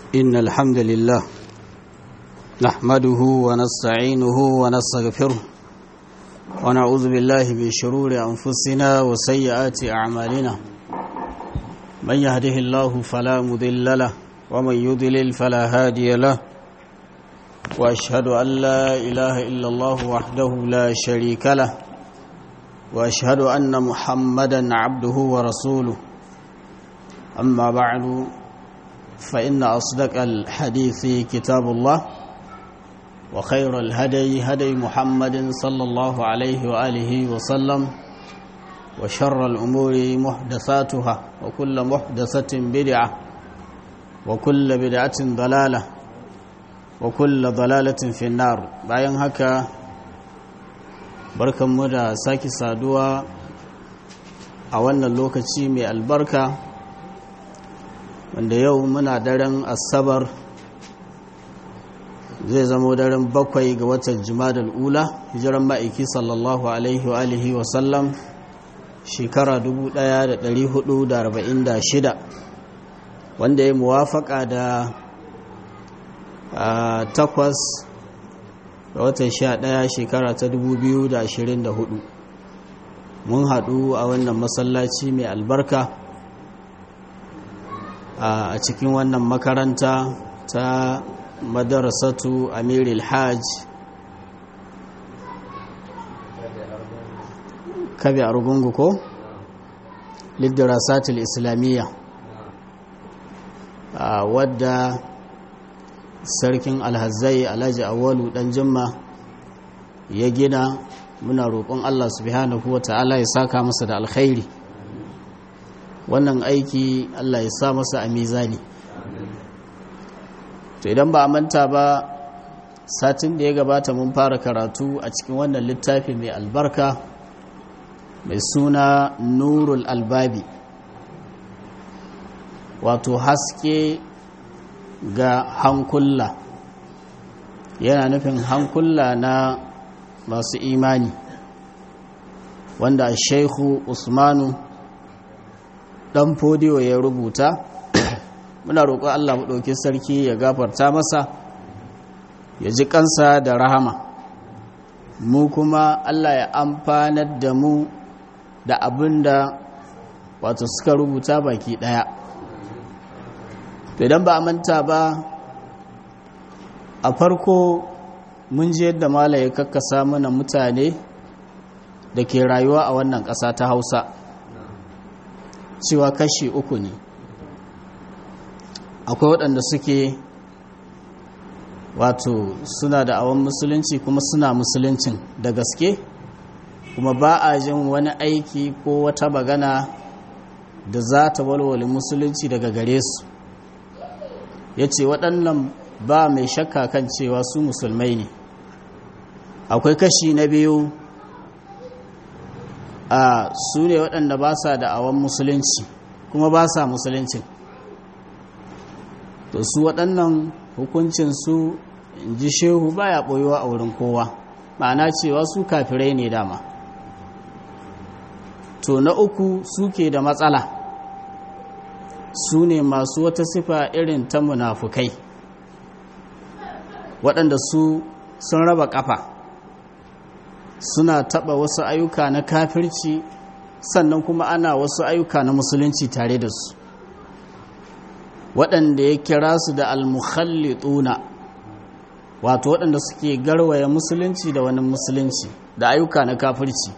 إن الحمد لله نحمده ونستعينه ونستغفره ونعوذ بالله من شرور أنفسنا وسيئات أعمالنا من يهده الله فلا مضل له ومن يضلل فلا هادي له وأشهد أن لا إله إلا الله وحده لا شريك له وأشهد أن محمدا عبده ورسوله أما بعد فإن أصدق الحديث كتاب الله وخير الهدي هدي محمد صلى الله عليه وآله وسلم وشر الأمور محدثاتها وكل محدثة بدعة وكل بدعة ضلالة وكل ضلالة في النار bayan haka barkanmu da sake saduwa a wannan lokaci mai albarka wanda yau muna daren asabar zai zamo daren 7 ga watan jumadal ula hijiran ma'aiki sallallahu alaihi wa alihi wa sallam shekara 1446 wanda ya muwafaka da 8 ga watan 11 shekara ta 2024 mun haɗu a wannan masallaci mai albarka a cikin wannan makaranta ta madarasatu amiril hajj kabi argungu ko lidirasatul islamiyya wadda sarkin alhazai alhaji awalu dan jimma ya gina. Muna roƙon Allah subhanahu wa ta'ala ya saka masa da alkhairi wannan aiki, Allah ya sa masa a mizani. To idan ba a manta ba, satin da ya gabata mun fara karatu a cikin wannan littafi mai albarka mai suna Nurul Albabi, wato haske ga hankula. Yana nufin hankula na masu imani, wanda Sheikhu Usmanu dan fodiyo ya rubuta. Muna roƙon Allah mu ɗauki sarki ya gafarta masa, ya ji kansa da rahama, mu kuma Allah ya amfanar da mu da abinda wato suka rubuta baki ɗaya. Idan ba a manta ba, a farko mun ji yadda Malam ya kakkasa mana mutane da ke rayuwa a wannan ƙasa ta Hausa cewa kashi 3 ne. Akwai waɗanda suke wato suna da awon musulunci kuma suna musuluncin da gaske, kuma ba a jin wani aiki ko wata magana da za ta walwale musulunci daga gare su. Ya ce waɗannan ba mai shakka kan cewa su musulmai ne. Akwai kashi na biyu, su ne waɗanda ba sa da awon musulunci kuma ba sa musuluncin. To su waɗannan hukuncinsu, in ji shehu, baya ɓoyewa a wurin kowa, ma'ana cewa su kafirai ne dama. To na uku suke da matsala, su ne masu wata sifa irin ta munafukai, waɗanda su sun raba ƙafa, suna taɓa wasu ayyuka na kafirci, sannan kuma ana wasu ayyuka na musulunci tare da su, waɗanda ya kira su da al-mukhallituna, wato waɗanda suke garwaya musulunci da wani musulunci da ayyuka na kafirci.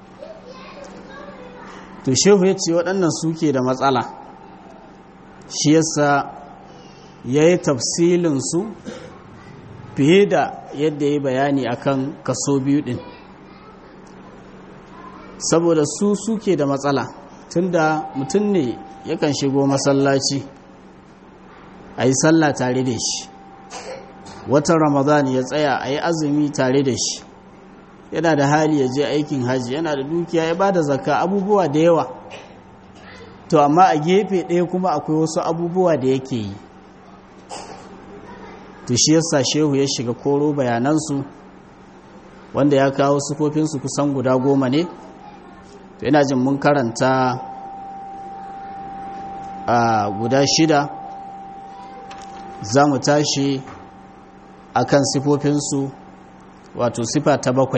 To shehu ya ce waɗannan suke da matsala, shi yasa ya yi tafsilinsu fiye da yadda ya bayani akan kaso biyu ɗin, saboda su suke da matsala. Tunda mutum ne yakan shigo masallaci a yi sallah tare da shi, watan ramadan ya tsaya a yi azumi tare da shi, yana da hali ya je aikin hajji, yana da dukiya ya ba da zakka, abubuwa da yawa. To amma a gefe ɗaya kuma akwai wasu abubuwa da yake yi. To shi yasa shehu ya shiga koro bayanansu, wanda ya kawo sufofinsu kusan guda 10 ne. To ina jin mun karanta guda 6 za mu tashi akan sifofinsu wato sifa ta 7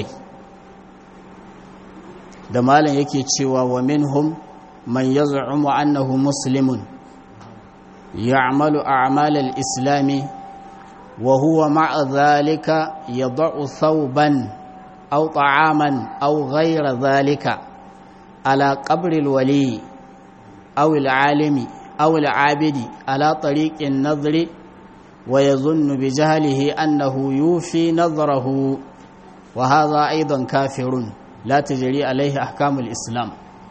da malam yake cewa wa minhum man yaz'umu annahu muslimun ya'malu a'mal al-islami wa huwa ma'a dhalika yad'u thawban aw ta'aman aw ghayra dhalika ala qabri al-wali aw al-alimi aw al-'abidi ala tariqi an-nadhri wa yadhunnu bi jahlihi annahu yufi nadhrahu wa hadha aidan kafirun la tajri alaihi ahkamul islam.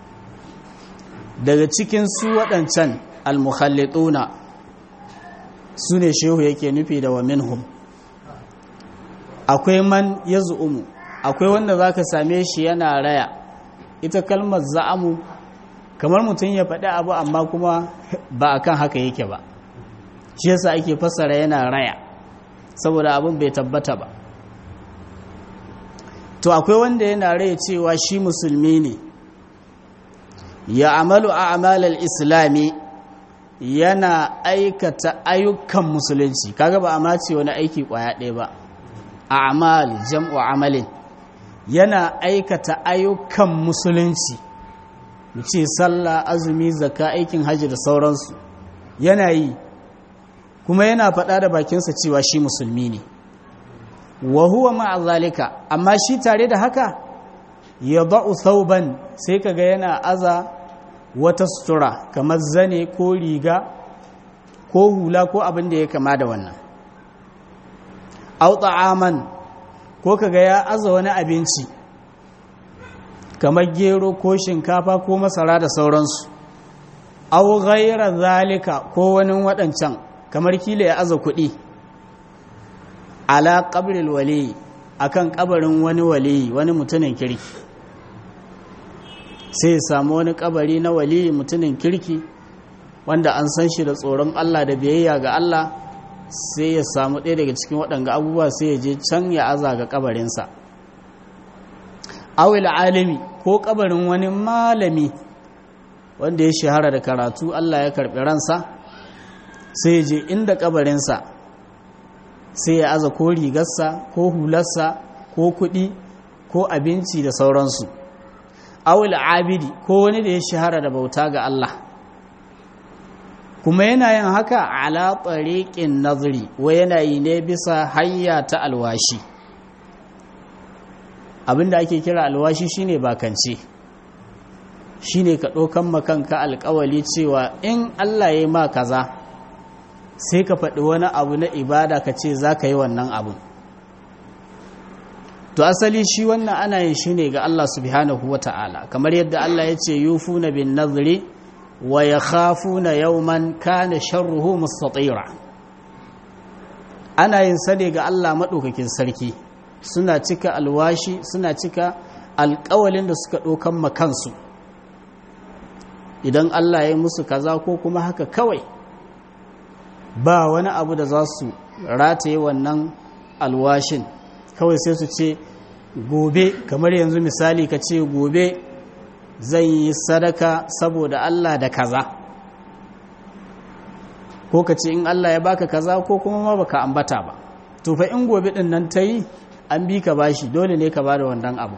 Daga cikin su waɗancan al-mukhallituna su ne shehu yake nufi da wa minhum. Akwai man yaz'umu, akwai wanda zaka same shi yana raya. Ita kalmar za'amu kamar mutum ya faɗi abu amma kuma ba akan haka yake ba, shi yasa ake fassara yana raya saboda abin bai tabbata ba. To akwai wanda yana raya cewa shi musulmi ne, ya amalu a'malal islami, yana aikata ayyukan musulunci. Kaga ba a mace wani aiki kwaya ɗaya ba, a'mal jam'u amalin, yana aikata ayyukan musulunci, mu ce sallah, azumi, zakka, aikin hajji da sauransu yana yi, kuma yana faɗa da bakinsa cewa shi musulmi ne. wa huwa ma'a zalika, amma shi tare da haka ya ba'u thawban, sai kaga yana aza wata sutura kamar zane ko riga ko hula ko abin da ya kama da wannan, au ta'aman, ko kaga ya aza wani abinci kamar gero ko shinkafa ko masara da sauransu, au ghayra zalika, ko wani waɗancan kamar kila ya aza kuɗi ala qabril wali, akan kabarin wani wali, wani mutumin kirki. Sai ya samu wani kabari na wali mutumin kirki wanda an san shi da tsoron Allah da biyayya ga Allah, sai ya samu ɗaya daga cikin waɗanga abubuwa sai ya je can ya aza ga kabarinsa. Awil alimi, ko kabarin wani malami wanda ya shahara da karatu, Allah ya karɓi ransa, sai ya je inda kabarinsa sai ya aza ko rigarsa ko hularsa ko kuɗi ko abinci da sauransu. Awul abidi, ko wani da ya shahara da bauta ga Allah, kuma yana yin haka ala tariqin nazri, wa yana yi ne bisa hanya ta alwashi. Abinda ake kira alwashi shine bakance, shine ka ɗaukan makanka alƙawali cewa in Allah ya yi ma kaza, sai ka faɗi wani abu na ibada ka ce za ka yi wannan abun. To asali shi wannan ana yin shi ne ga Allah subhanahu wa ta'ala, kamar yadda Allah ya ce yufuna bin nazri wa yakhafuna yawman kana sharruhu mustatira. Ana yin sa ne ga Allah maɗaukakin sarki, suna cika alwashi, suna cika alƙawalin da suka ɗaukan makansu. Idan Allah ya yi musu kaza ko kuma haka kawai, ba wani abu da za su rataye wannan alwashin, kawai sai su ce gobe, kamar yanzu misali ka ce gobe zan yi sadaka saboda Allah da kaza, ko ka ce in Allah ya baka kaza ko kuma ma baka ambata ba, to fa in gobe din nan ta yi an bi ka bashi, dole ne ka ba da wannan abu.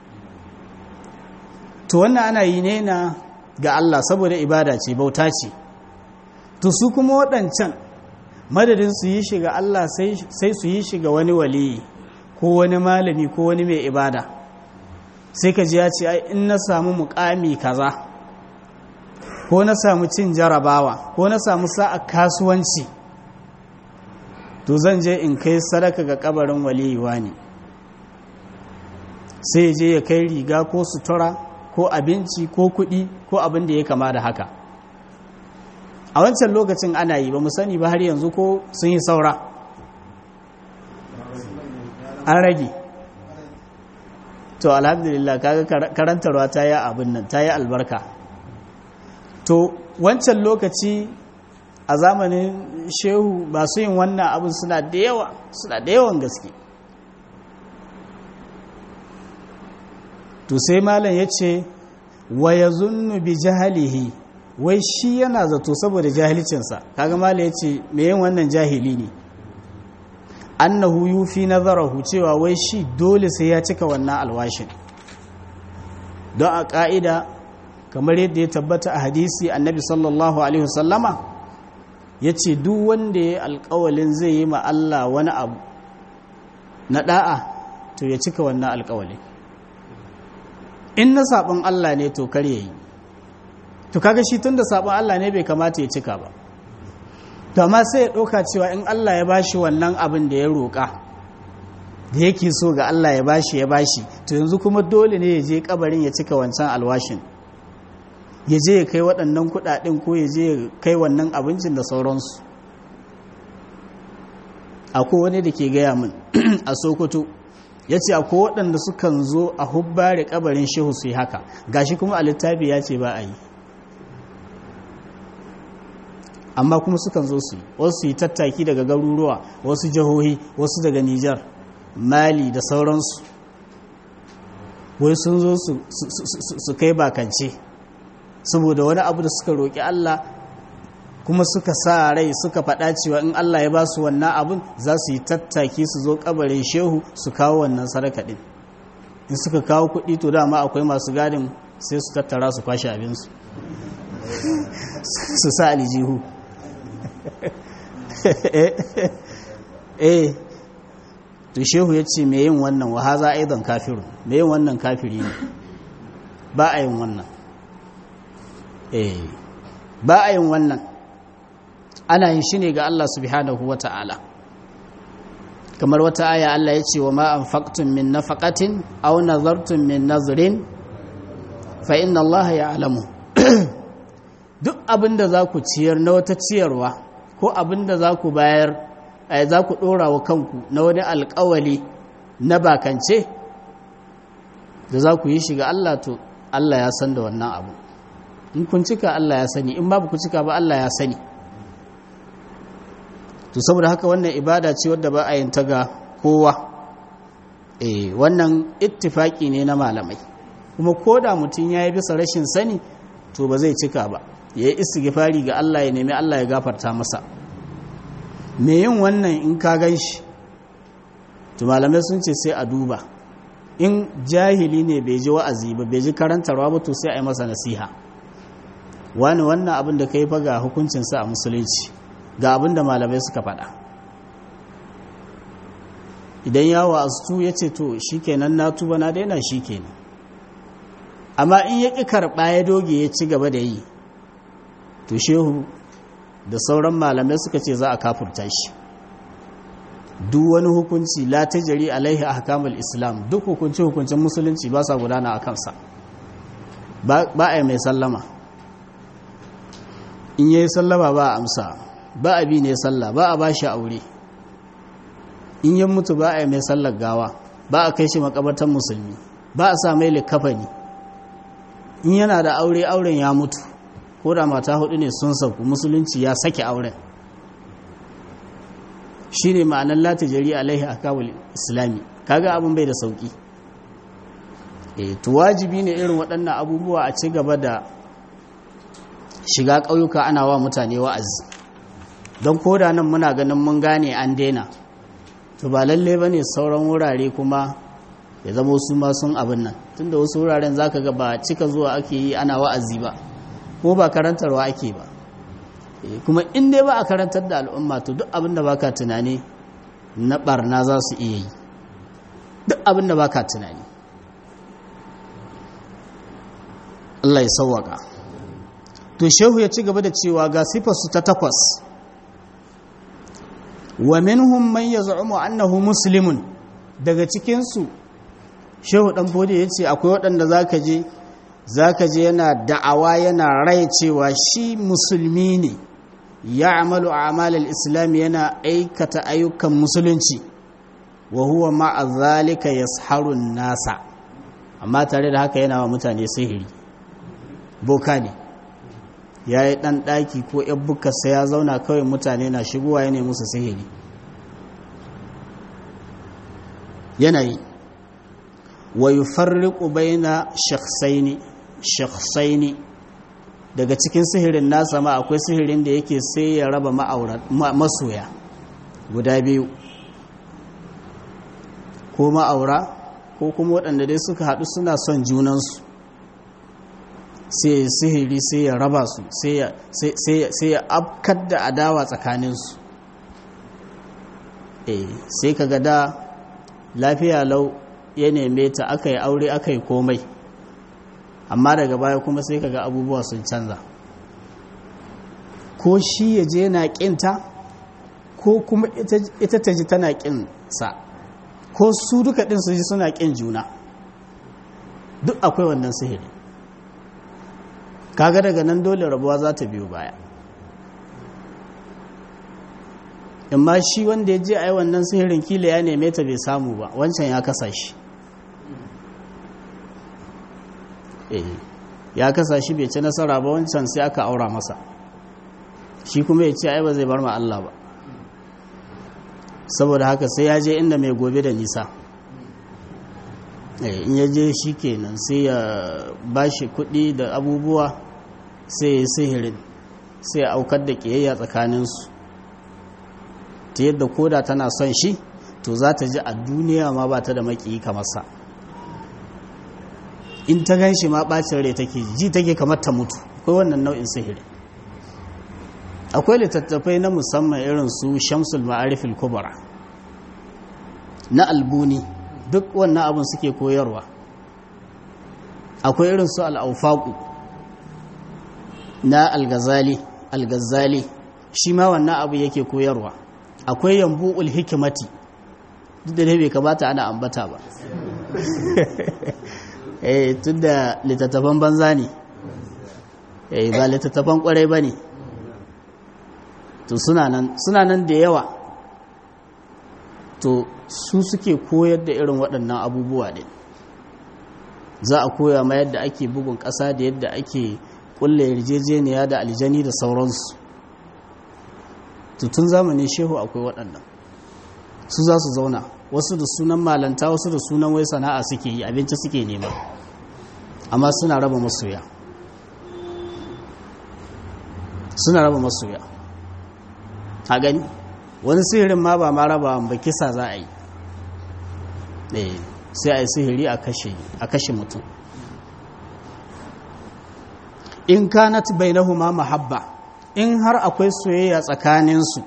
To wannan ana yi ne na ga Allah saboda ibada ce, bauta ce. To su kuma waɗancan madadin su yi shiga Allah sai su yi shiga wani waliyi ko wani malami ko wani mai ibada. Sai ka ji ya ce ai in na samu mukami kaza, ko na samu cin jarabawa, ko na samu sa'a kasuwanci, to zan je in kai sadaka ga kabarin waliyi wani. Sai je ya kai riga ko sutura ko abinci ko kuɗi ko abin da ya kama da haka. A wancan lokacin ana yi, ba mu sani ba har yanzu ko sun yi saura, an rage. To alhamdulillah, kaga karantarwa ta yi abin nan, ta yi albarka. To wancan lokaci a zamanin shehu masu yin wannan abin suna da yawan gaske. To sai malam ya ce wa yazunnu bi jahalihi, wai shi yana zato saboda jahilcinsa kaga mala ya ce me yin wannan jahili ne annahu yufi nazarahu cewa wai shi dole sai ya cika wannan alwashin don a ƙa'ida kamar yadda ya tabbata a hadisi annabi sallallahu alaihi wasallama ya ce duk wanda ya alƙawalin zai yi ma Allah wani abu na ɗa'a to ya cika wannan alƙawalin in na saɓon Allah ne to kar ya yi to kaga shi tun da saɓon Allah ne bai kamata ya cika ba to amma sai ya ɗauka cewa in Allah ya bashi wannan abin da ya roƙa da yake so ga Allah ya bashi to yanzu kuma dole ne ya je kabarin ya cika wancan alwashin ya je ya kai waɗannan kuɗaɗen ko ya je ya kai wannan abincin da sauransu akwai wani da ke gaya min a Sokoto ya ce akwai waɗanda sukan zo a hubbare kabarin shehu su yi haka gashi kuma a littafi ya ce ba a yi amma kuma sukan zo su wasu yi tattaki daga garuruwa wasu jihohi wasu daga Nijar Mali da sauransu wai sun zo su kai bakance saboda wani abu da suka roƙi Allah kuma suka sa rai suka faɗa cewa in Allah ya ba su wannan abin za su yi tattaki su zo kabarin shehu su kawo wannan sadaka ɗin in suka kawo kuɗi to dama akwai masu gadin sai su tattara su kwashe abinsu su sa aljihu to shehu ya ce mai yin wannan wa haza aidan kafirun mai yin wannan kafiri ne ba a yin wannan ba a yin wannan ana yin shi ne ga Allah subhanahu wa ta'ala kamar wata aya Allah ya ce wa ma anfaqtum min nafaqatin aw nazartum min nazrin fa inna Allah ya'lamu duk abinda za ku ciyar na wata ciyarwa ko abinda za ku bayar za ku ɗora wa kanku na wani alƙawali na bakance da za ku yi shiga Allah to Allah ya san da wannan abu in kun cika Allah ya sani in babu ku cika ba Allah ya sani to saboda haka wannan ibada ce wadda ba a yin ta ga kowa wannan ittifaki ne na malamai kuma ko da mutum ya yi bisa rashin sani to ba zai cika ba ya yi istighfari ga Allah ya nemi Allah ya gafarta masa me yin wannan in ka gan shi to malamai sun ce sai a duba in jahili ne bai ji wa'azi ba bai ji karantarwa ba to sai a yi masa nasiha wani wannan abin da ka yi faga hukuncinsa a musulunci ga abin da malamai suka faɗa idan ya wa'aztu ya ce to shi kenan na tuba na daina shi kenan amma in ya ƙi karɓa ya doge ya ci gaba da yi to shehu da sauran malamai suka ce za a kafurta shi duk wani hukunci la tajri alaihi ahkamul islam duk hukuncin musulunci ba sa gudana a kansa ba a yi mai sallama in yayi sallama ba a amsa ba a bi ne sallah ba a ba shi aure in yin mutu ba a yi mai sallar gawa ba a kai shi makabartar musulmi ba a sa mai likafani in yana da aure auren ya mutu ko da mata hudu ne sun sauku musulunci ya sake auren shi ne ma'anar lati jari alaihi akawul islami kaga abin bai da sauki to wajibi ne irin waɗannan abubuwa a ci gaba da shiga ƙauyuka ana wa mutane wa'azi don koda nan muna ganin mun gane an daina to ba lalle ba ne sauran wurare kuma ya zama su ma sun abin nan tunda wasu wuraren za ka ga ba cika zuwa ake yi ana wa'azi ba ko ba karantarwa ake ba kuma in dai ba a karantar da al'umma to duk abin da baka tunani na barna za su iya yi duk abin da baka tunani Allah ya sauwaka to shehu ya ci gaba da cewa ga sifarsu ta 8 wa minhum man yaz'umu annahu muslimun daga cikin su shehu dan bode yace akwai waɗanda zaka je yana da'awa yana rai cewa shi musulmi ne ya'malu a'malal islam yana aikata ayyukan musulunci wa huwa ma'a zalika yasharu nasa amma tare da haka yana wa mutane sihiri boka ne yayi dan daki ko yabbuka sai ya zauna kawai mutane na shigowa yana musu sihiri yanayi wa yufarriqu baina shakhsaini daga cikin sihirin nasa ma akwai sihirin da yake sai ya raba masoya guda biyu, ko ma'aura ko kuma waɗanda dai suka haɗu suna son junansu, sai sihiri sai ya raba su, sai ya afkar da adawa tsakaninsu. Sai ka da lafiya lau ya neme ta, aka yi aure aka yi komai, amma daga baya kuma sai ka ga abubuwa sun canza, ko shi ya je na ƙinta ko kuma ita ta ji tana ƙinsa, ko su duka ɗin su ji suna ƙin juna, duk akwai wannan sihiri. Kaga daga nan dole rabuwa za ta biyo baya. Amma shi wanda ya je a yi wannan sihirin kila ya neme ta bai samu ba, wancan ya kasa shi. Ya kasa shi bai ci nasara ba, wancan sai aka aura masa, shi kuma ya ce ai ba zai bar ma Allah ba, saboda haka sai ya je inda mai gobe da nisa. In ya je shi kenan sai ya ba shi kuɗi da abubuwa, sai ya sihirin, sai ya aukar da ƙiyayya tsakaninsu, ta yadda koda tana son shi to za ta ji a duniya ma ba ta da maƙiyi kamar sa. In ta gan shi ma ɓacin rai take ji take kamar ta mutu. Akwai wannan nau'in sihiri. Akwai littattafai na musamman irin su Shamsul Ma'arifil Kubra na Albuni, duk wannan abin suke koyarwa. Akwai irin su Al-Awfaqu na Al-Ghazali, shi ma wannan abu yake koyarwa. Akwai Yanbu'ul Hikimati, duk da bai kamata ana ambata ba. Tun da littattafan banza ne, ba littattafan kwarai ba ne, to suna nan da yawa, to su suke koyar da irin waɗannan abubuwa ne. Za a koya ma yadda ake bugun ƙasa da yadda ake ƙulla yarjejeniya da aljani da sauransu. Tun zamanin shehu akwai waɗannan, su za su zauna, wasu da sunan malanta, wasu da sunan wai sana'a suke yi, abinci suke nema, amma suna raba masoya, a gani wani sihirin ma ba ma raba ba, kisa za a yi. Sai a yi sihiri a kashe mutum. In kanat bainahuma mahabba, in har akwai soyayya tsakaninsu,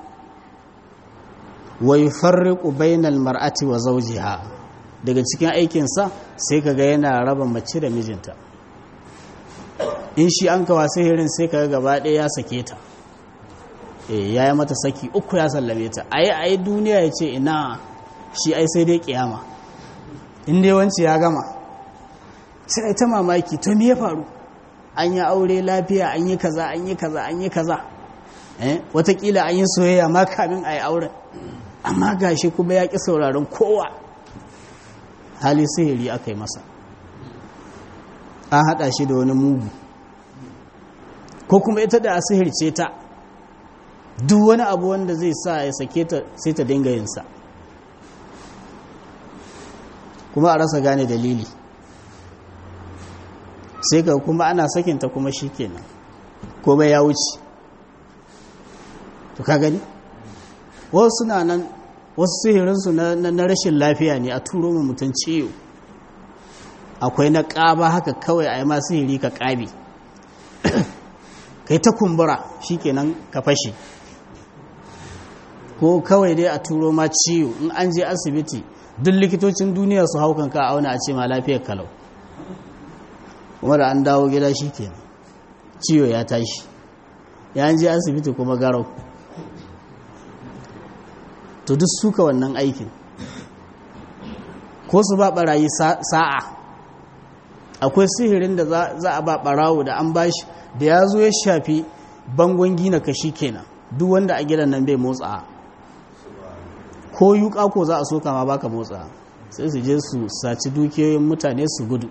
wa yufarriqu bainal mar'ati wa zawjiha, daga cikin aikinsa sai kaga yana raba mace da mijinta. In shi an kawa sihirin sai kaga gaba ɗaya ya sake ta, ya yi mata saki 3 ya sallame ta. Ayi duniya ya ce ina, shi ai sai dai kiyama, in dai wance ya gama. Sai ta mamaki, to me ya faru? An yi aure lafiya, an yi kaza, an yi kaza, an yi kaza, watakila an yi soyayya ma kamin a yi auren, amma gashi kuma ya ƙi sauraron kowa. Hali sihiri aka yi masa, an haɗa shi da wani mugu, ko kuma ita da a sihirce ta, duk wani abu wanda zai sa ya sake ta sai ta dinga yinsa, kuma a rasa gane dalili. Sai ka kuma ana sakinta kuma shi kenan, ko bai ya wuce. To ka gani wasu suna nan, wasu sihirinsu na rashin lafiya ne, a turo mu mutum ciwo. Akwai na ƙaba haka kawai a yi ma sihiri ka ƙabe, kai ta kumbura shi kenan ka fashe, ko kawai dai a turo ma ciwo. In an je asibiti duk likitocin duniya su haukan ka auna a ce ma lafiyar kalau, kuma da an dawo gida shi kenan ciwo ya tashi, ya an je asibiti kuma garau. To duk suka wannan aikin, ko su ba barayi sa'a. Akwai sihirin da za a ba barawo da an bashi, da ya zo ya shafi bangon gina kashi kenan, duk wanda a gidan nan bai motsa, ko yuka ko za a soka ma baka motsa, sai su je su saci dukiyoyin mutane su gudu.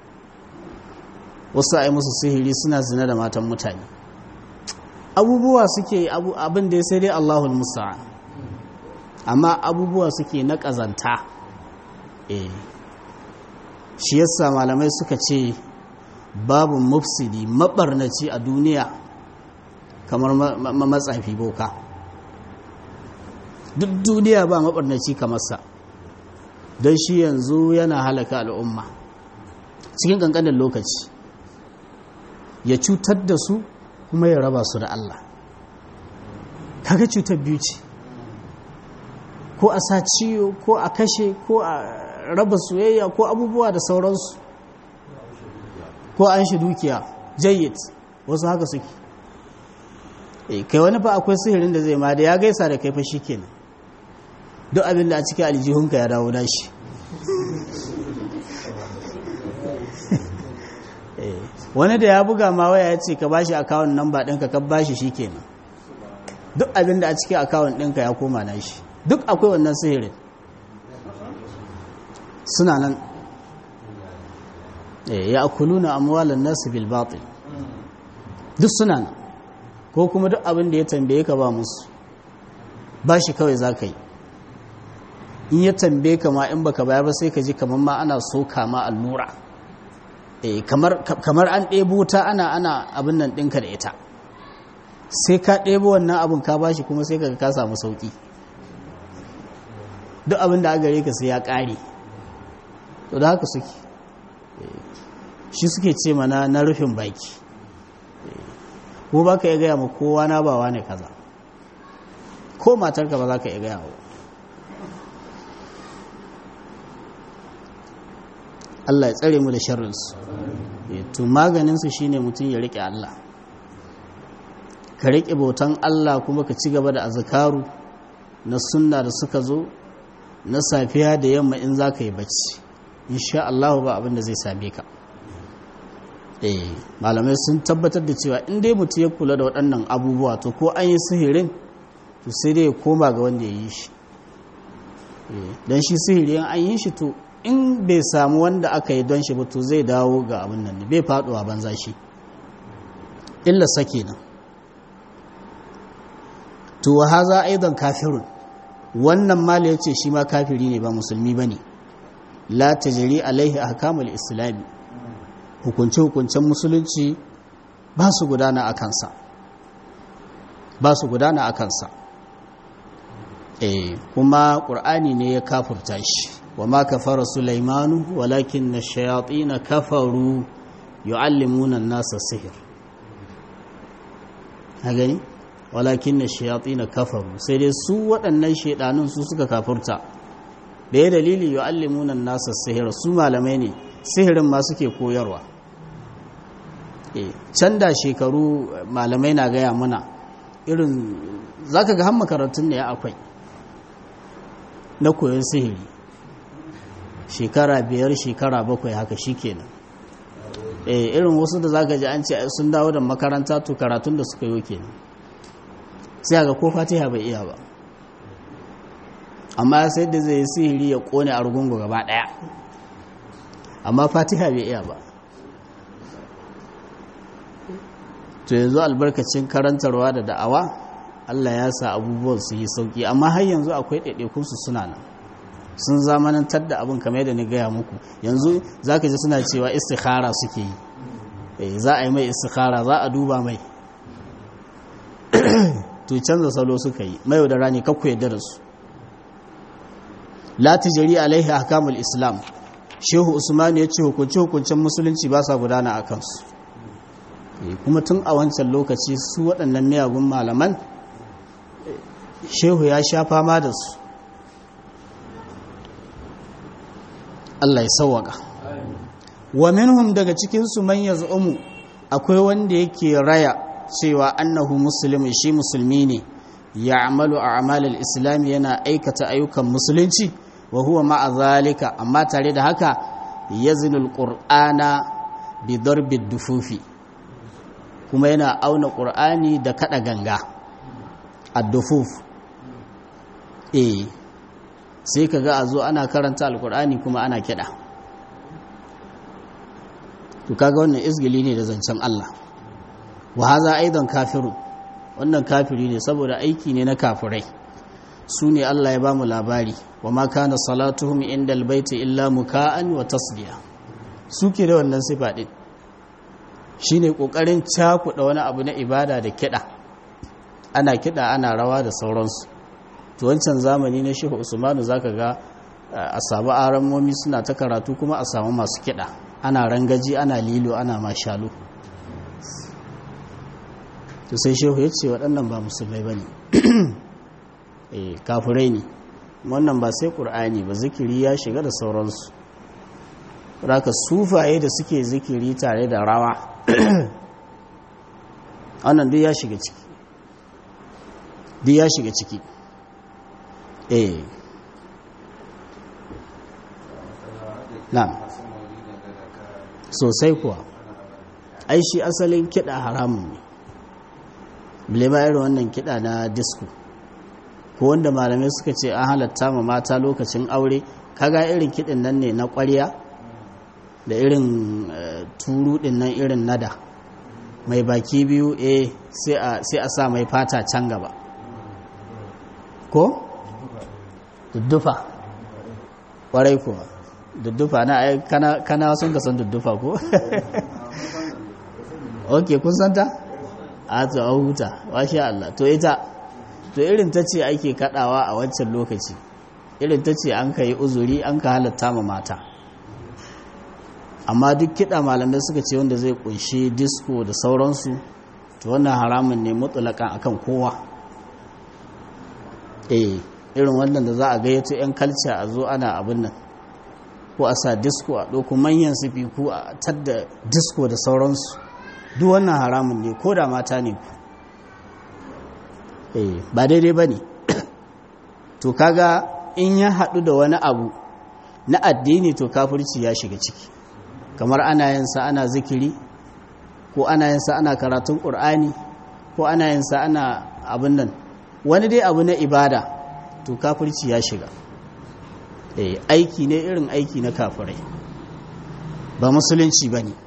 Wasu a yi musu sihiri suna zina da matan mutane, abubuwa suke abin da ya sai dai Allahul musta'an, amma abubuwa suke na ƙazanta. Shi yasa malamai suka ce babu mufsidi mabarnaci a duniya kamar matsafi boka. Duk duniya ba mabarnaci kamar sa, don shi yanzu yana halaka al'umma cikin ƙanƙanin lokaci, ya cutar da su kuma ya raba su da Allah. Kaga cutar biyu ce, ko a sa ciwo ko a kashe ko a raba soyayya ko abubuwa da sauransu, ko an shi dukiya jayyid, wasu haka suke. Kai wani fa akwai sihirin da zai ma da ya gaisa da kai fa shikenan duk abin da a cikin aljihunka ya dawo dashi. Wani da ya buga ma waya ya ce ka bashi akawun namba ɗinka ka bashi shikenan duk abin da a cikin akawun ɗinka ya koma nashi. Duk akwai wannan sihirin suna nan. Ya akuluna amwalan nasu bil batil, duk suna nan. Ko kuma duk abin da ya tambaye ka ba musu, ba shi kawai za ka yi. In ya tambaye ka ma in baka baya ba sai ka ji kamar ma ana soka ma allura, kamar an ɗebo ta ana abin nan ɗinka da ita, sai ka ɗebo wannan abin ka ba shi kuma sai ka samu sauƙi. Duk abin da gare ka sai ya ƙare. To da haka suke, shi suke ce mana na rufin baki, ko ba ka iya gaya ma kowa na bawa ne kaza, ko matarka ba za ka iya gaya wa. Allah ya tsare mu da sharrinsu. To maganinsu shine mutum ya riƙe Allah, ka riƙe bautan Allah kuma ka ci gaba da azkaru na sunna da suka zo na safiya da yamma in za ka yi bacci, insha Allah ba abin da zai same ka. Malamai sun tabbatar da cewa in dai mutum ya kula da waɗannan abubuwa to ko an yi sihirin to sai dai ya koma ga wanda ya yi shi. Don shi sihirin an yi shi to in bai samu wanda aka yi don shi ba to zai dawo ga abin nan ne, bai faɗuwa banza shi, illa sake nan. To wa haza aidan kafirun, wannan mali ya ce shi ma kafiri ne ba musulmi ba ne. La tajri alaihi ahkamul islami, hukunce-hukuncen musulunci ba su gudana a kansa, ba su gudana a kansa. Kuma ƙur'ani ne ya kafurta shi. Wa ma kafara Sulaimanu walakin na shayatina kafaru yu'allimuna an-nasa sihir. Ha gani? Walakin na shayatina kafaru, sai dai su waɗannan shaidanun su suka kafurta. Da ya dalili yu'allimuna an-nasa sihir, su malamai ne, sihirin ma suke koyarwa. Can da shekaru malamai na gaya mana irin zaka ga har makarantun ne akwai na koyon sihiri, shekara 5 shekara 7 haka shikenan. Irin wasu da zaka ji an ce sun dawo da makaranta to karatun da suka yi kenan, sai ga ko Fatiha bai iya ba, amma sai da zai yi sihiri ya kone a rugungu gaba daya, amma Fatiha bai iya ba. To yanzu albarkacin karantarwa da da'awa Allah ya sa abubuwan su yi sauki, amma har yanzu akwai ɗaiɗaikunsu suna nan, sun zamanantar da abin kamar yadda ni gaya muku. Yanzu za ka ji suna cewa istikhara suke yi, za a yi mai istikhara, za a duba mai. To canza salo suka yi, mai da rani kakku yadda da su. La tijari alaihi ahkamul islam, Shehu Usman ya ce hukunce-hukuncen musulunci ba sa gudana a kansu. Kuma tun a wancan lokaci su waɗannan miyagun malaman Shehu ya sha fama da su. Allah ya sawwaka. Wa minhum, daga cikinsu man yaz'umu, akwai wanda yake raya cewa annahu muslimun, shi musulmi ne, ya'malu a'malal islam, yana aikata ayyukan musulunci, wa huwa ma'a zalika, amma tare da haka yazinul qur'ana bi darbi dufufi, kuma yana auna qur'ani da kada ganga, ad-dufuf. Sai kaga a zo ana karanta alqur'ani kuma ana kida. To kaga wannan izgili ne da zancen Allah. Wa haza aidan kafirun, wannan kafiri ne saboda aiki ne na kafirai. Su ne Allah ya bamu labari, wa ma kana salatuhum indal baiti illa muka'an wa tasdiya. Suke da wannan sifa din. shine kokarin cakuɗa wani abu na ibada da kiɗa, ana kiɗa ana rawa da sauransu. To wancan zamani na Shehu Usmanu zaka ga a samu aramomi suna ta karatu kuma a samu masu kiɗa, ana rangaji ana lilo ana mashalu. To sai shehu ya ce waɗannan ba musulmai ba ne, kafirai ne, wannan ba sai ƙur'ani ba, zikiri ya shiga da sauransu. Raka sufaye da suke zikiri tare da rawa wannan duk ya shiga ciki, duk ya shiga ciki. Na sosai kuwa, ai shi asalin kiɗa haramun ne, bilema irin wannan kiɗa na disco ko wanda malamai suka ce an halatta ma mata lokacin aure. Kaga irin kiɗin nan ne na ƙwarya da irin turu ɗin nan irin nada mai baki biyu, sai a sa mai fata can gaba ko duddufa, ƙwarai kuwa duddufa na ai kana sun ka san duddufa ko ok kun santa a to an huta washe Allah. To ita to irin ta ce ake kadawa a wancan lokaci, irin ta ce an ka yi uzuri an ka halatta ma mata. Amma duk kiɗa malamai suka ce wanda zai kunshi disco da sauransu, to wannan haramun ne mutlaqan akan kowa. Irin wannan da za a gayyato 'yan kalca a zo ana abin nan, ko a sa disco a ɗauko manyan sifiku a tadda disco da sauransu, duk wannan haramun ne ko da mata ne ku. Ba daidai ba ne. To kaga in ya haɗu da wani abu na addini to kafirci ya shiga ciki, kamar ana yinsa ana zikiri, ko ana yinsa ana karatun ƙur'ani, ko ana yinsa ana abin nan wani dai abu na ibada, to kafirci ya shiga. Aiki ne irin aiki na kafirai, ba musulunci ba ne,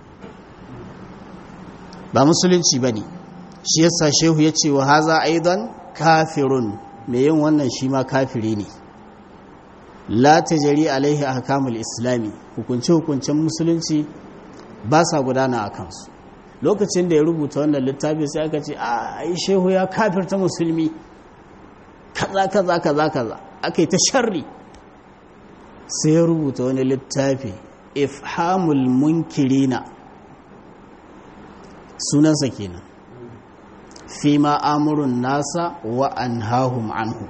ba musulunci ba ne. Shi yasa shehu ya ce wa haza aidan kafirun, mai yin wannan shi ma kafiri ne. La tajri alaihi ahkamul islami, hukunce-hukuncen musulunci ba sa gudana a kansu. Lokacin da ya rubuta wannan littafi sai aka ce ai shehu ya kafirta musulmi kaza kaza kaza kaza, aka yi ta sharri. Sai ya rubuta wani littafi ifhamul munkirina, sunansa kenan, fi ma amurun nasa wa anhahum anhu.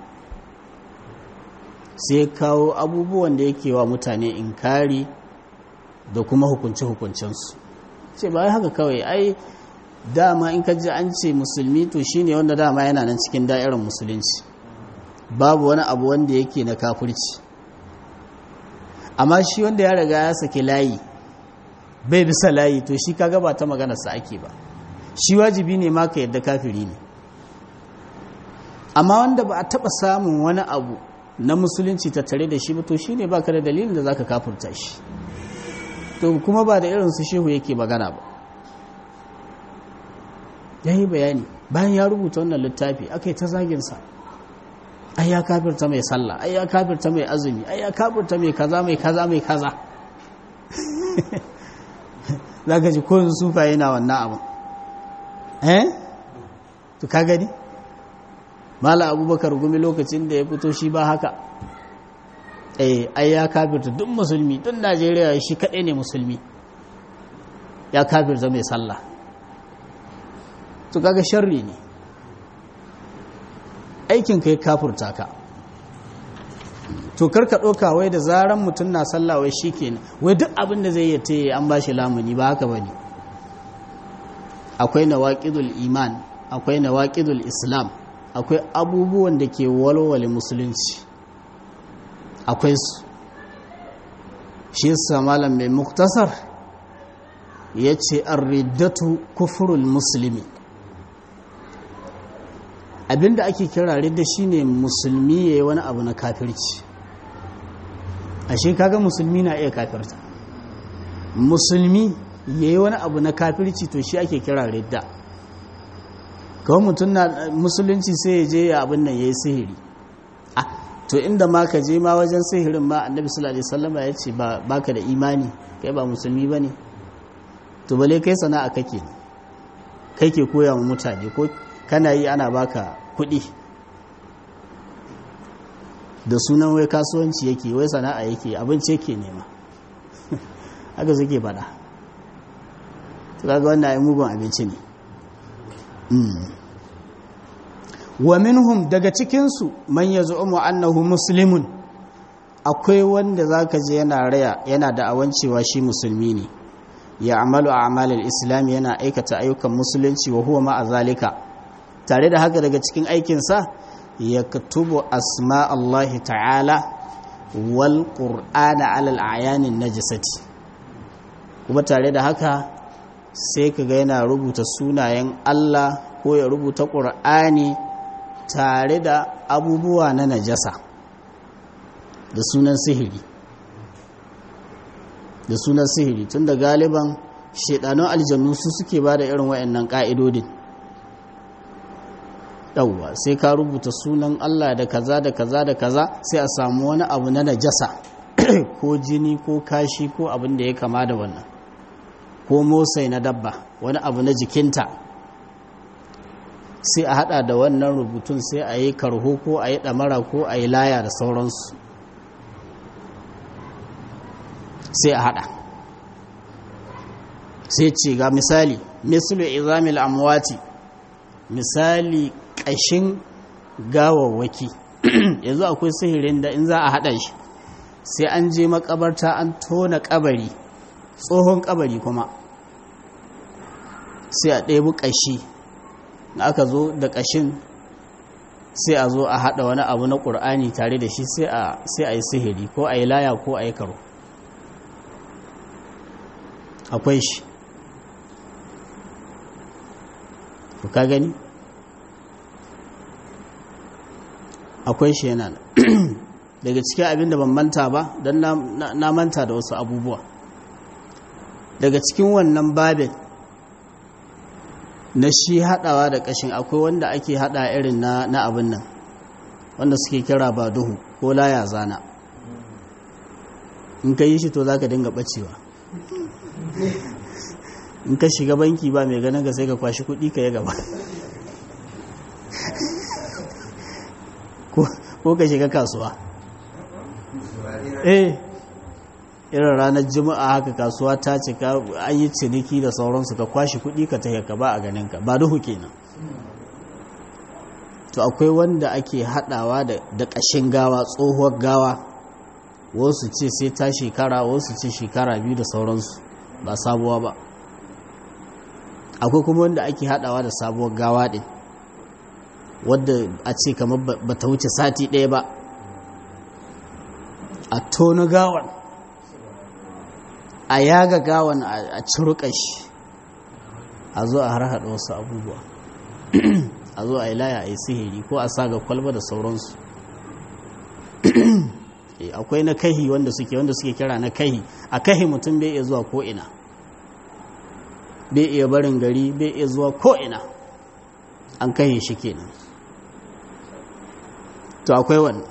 Sai kawo abubuwan da yake wa mutane inkari da kuma hukunce-hukuncensu. Ce ba haka kawai, ai dama in ka ji an ce musulmi to shine wanda dama yana nan cikin da'irar musulunci, babu wani abu wanda yake na kafirci. Amma shi wanda ya riga ya saki layi bai bisa layi, to shi kaga ba ta maganarsa ake ba, shi wajibi ne ma ka yadda kafiri ne. Amma wanda ba a taɓa samun wani abu na musulunci tattare da shi ba, to shi ne ba ka da dalilin da za ka kafurta shi. To kuma ba da irinsu shehu yake magana ba. Ya yi bayani bayan ya rubuta wannan littafi, aka yi ta zaginsa, ai ya kafirta mai sallah, ai ya kafirta mai azumi, ai ya kafirta mai kaza mai kaza mai kaza. Za ka ji kowane sufa yana wannan abu. To ka gani Mala Abubakar Gumi lokacin da ya fito shi ba haka, ai ya kafirta duk musulmi, duk Najeriya shi kaɗai ne musulmi, ya kafirta mai sallah. To kaga sharri ne, aikin kai kafirta ka. To karka ɗauka wai da zaran mutum na sallah wai shi kenan, wai duk abin da zai yi ta an ba shi lamuni, ba haka ba ne. Akwai nawaqidul iman, akwai nawaqidul islam, akwai abubuwan da ke walwale musulunci, akwai su. Shi yasa malam mai muktasar ya ce ar-riddatu kufrul muslimi. Abinda ake kira ridda shine musulmi yayi wani abu na kafirci. Ashe kaga musulmi na iya kafirta, musulmi yayi wani abu na kafirci, to shi ake kira ridda. Kawai mutum na musulunci sai ya je ya abin nan yayi sihiri. To inda ma ka je ma wajen sihirin ma Annabi sallallahu alaihi wasallam ya ce baka da imani, kai ba musulmi bane. to bale kai sana'a kake kai ke koya wa mutane ko kana yi ana baka kuɗi da sunan wai kasuwanci yake wai sana'a yake abinci yake nema haka suke faɗa to kaga wannan ai mugun abinci ne wa minhum daga cikinsu man yaz'umu annahu muslimun akwai wanda zaka je yana raya yana da awancewa shi musulmi ne ya amalu a'malul islam yana aikata ayyukan musulunci wa huwa ma'a zalika tare da haka daga cikin aikinsa yaktubu asma Allah ta'ala wal qur'ana 'ala al-a'yan najisati kuma tare da haka sai kaga yana rubuta sunayen Allah ko ya rubuta qur'ani tare da abubuwa na najasa da sunan sihiri tun da galiban shedanun aljannu su suke ba da irin wayannan ka'idodin yawwa sai ka rubuta sunan Allah da kaza da kaza da kaza sai a samu wani abu na najasa ko jini ko kashi ko abin da ya kama da wannan ko motsai na dabba wani abu na jikinta sai a hada da wannan rubutun sai a yi karho ko a yi damara ko a yi laya da sauransu sai a hada sai ce ga misali mislu izamil amwati misali kashin gawawwaki yanzu akwai sihirin da in za a hada shi sai an je makabarta an tona kabari tsohon kabari kuma sai a ɗebi kashi da aka zo da kashin sai a zo a hada wani abu na ƙur'ani tare da shi sai a yi sihiri ko a yi laya ko a yi karo akwai shi ka gani akwai shi yana daga cikin abin da ban manta ba don na manta da wasu abubuwa daga cikin wannan babin na shi hadawa da kashin akwai wanda ake hada irin na abin nan wanda suke kira ba duhu ko laya zana in ka yi shi to za ka dinga bacewa in ka shiga banki ba mai ganin ga sai ka kwashi kudi ka yi gaba ko ka shiga kasuwa irin ranar juma'a haka kasuwa ta cika an yi ciniki da sauransu ka kwashi kudi ka tafiya ka ba a ganinka ba duhu kenan to akwai wanda ake hadawa da kashin gawa tsohuwar gawa wasu ce sai ta shekara wasu ce shekara 2 da sauransu ba sabuwa ba akwai kuma wanda ake hadawa da sabuwar gawa din wadda a ce kamar ba ta wuce sati 1 ba a tona gawan a yaga gawan a ciruka shi a zo a harhaɗa wasu abubuwa a zo a yi laya a yi sihiri ko a saga kwalba da sauransu akwai na kahi wanda suke kira na kahi a kahi mutum bai iya zuwa ko'ina bai iya barin gari bai iya zuwa ko'ina an kahi shi kenan to akwai wannan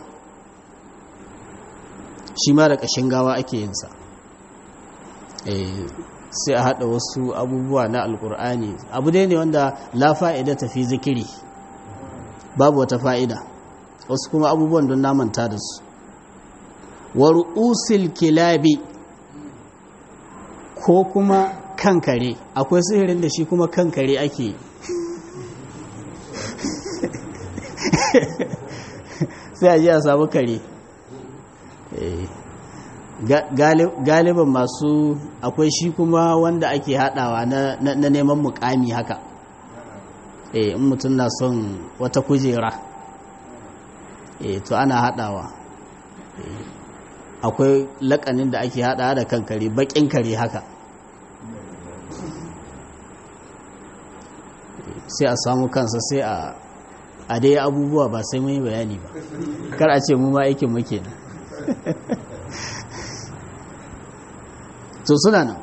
shi ma da ƙashin gawa ake yinsa sai a haɗa wasu abubuwa na alƙur'ani abu dai ne wanda la fa'ida tafi zikiri babu wata fa'ida wasu kuma abubuwan don namanta da su wa ru'usil kilabi ko kuma kankare akwai sihirin da shi kuma kankare ake sai a ji a samu kare galiban masu akwai shi kuma wanda ake hadawa na neman mukami haka in mutum na son wata kujera to ana hadawa akwai lakanin da ake hadawa da kan kare bakin kare haka sai a samu kansa sai a dai abubuwa ba sai mun yi bayani ba kar a ce mu ma aikin muke nan to suna nan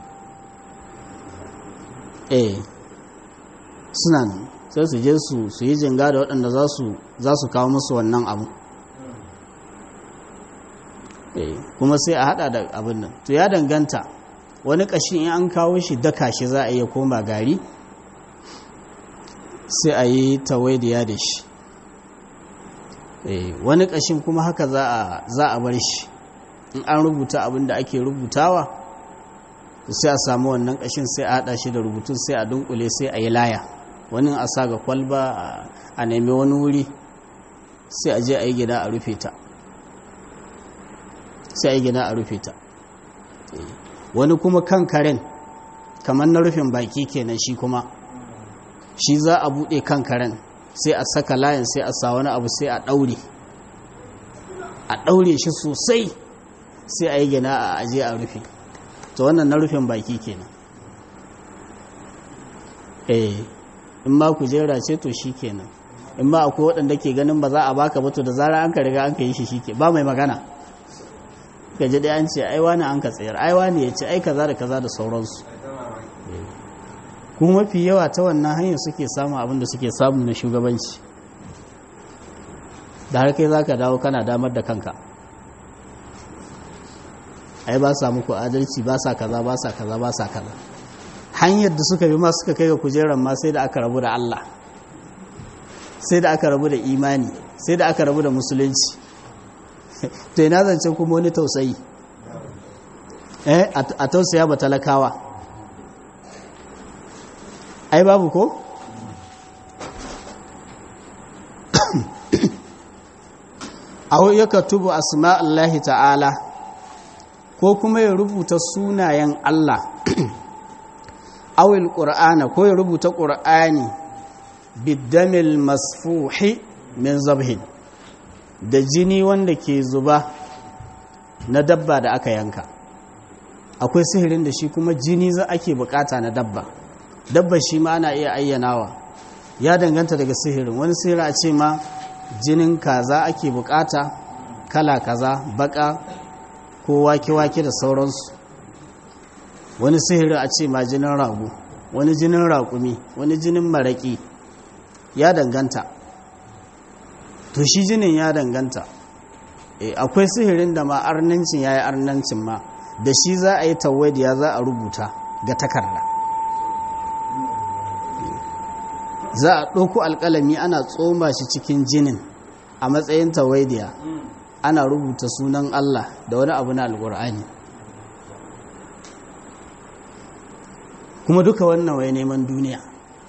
suna nan sai su je su yi jinga da waɗanda za su kawo musu wannan abu kuma sai a hada da abin nan to ya danganta wani ƙashin in an kawo shi daka shi za a iya koma gari sai a yi tawaidiya da shi. Wani ƙashin kuma haka za a bar shi in an rubuta abin da ake rubutawa sai a samu wannan ƙashin sai a haɗa shi da rubutun sai a dunkule sai a yi laya, wani a sa ga kwalba a nemi wani wuri sai a je a yi gida a rufe ta, sai a yi gida a rufe ta. Wani kuma kan karen kamar na rufin baki kenan, shi kuma shi za a buɗe kan karen sai a saka layin sai a sa wani abu sai a ɗaure shi sosai sai a yi gina a aje a rufe. To wannan na rufin baki kenan. In ma kujera ce to shi kenan, in ma akwai waɗanda ke ganin ba za a baka ba to da zara an ka riga an ka yi shi ke ba mai magana, ka ji ɗaya an ce aiwa ne an ka tsayar, aiwa ne ya ce ai kaza da kaza da sauransu. Kuma mafi yawa ta wannan hanyar suke samun abin da suke samu na shugabanci, da har kai za ka dawo kana damar da kanka, ai ba sa muku adalci, ba sa kaza ba sa kaza ba sa kaza. Hanyar da suka bi ma suka kai ga kujerar ma sai da aka rabu da Allah, sai da aka rabu da imani, sai da aka rabu da musulunci. To ina zance kuma wani tausayi, a tausaya ba talakawa, ai babu ko? Aw yakatubu asma'allahi ta'ala, ko kuma ya rubuta sunayen Allah, awil qur'ana, ko ya rubuta qur'ani biddamil masfuhi min zabhin, da jini wanda ke zuba na dabba da aka yanka. Akwai sihirin da shi kuma jini za ake bukata na dabba shi ma ana iya ayyanawa, ya danganta daga sihirin. Wani sihiri a ce ma jinin kaza ake bukata kala kaza, baka ko wake-wake da sauransu. Wani sihiri a ce ma jinin rago, wani jinin raƙumi, wani jinin maraƙi, ya danganta. To shi jinin ya danganta. Akwai sihirin da ma arnancin ya yi arnancin ma, da shi za a yi tawadiya, za a rubuta ga takarda. Za a ɗauko alƙalami ana tsoma shi cikin jinin a matsayin tawadiya, ana rubuta sunan Allah da wani abu na alƙur'ani. Kuma duka wannan wai neman duniya,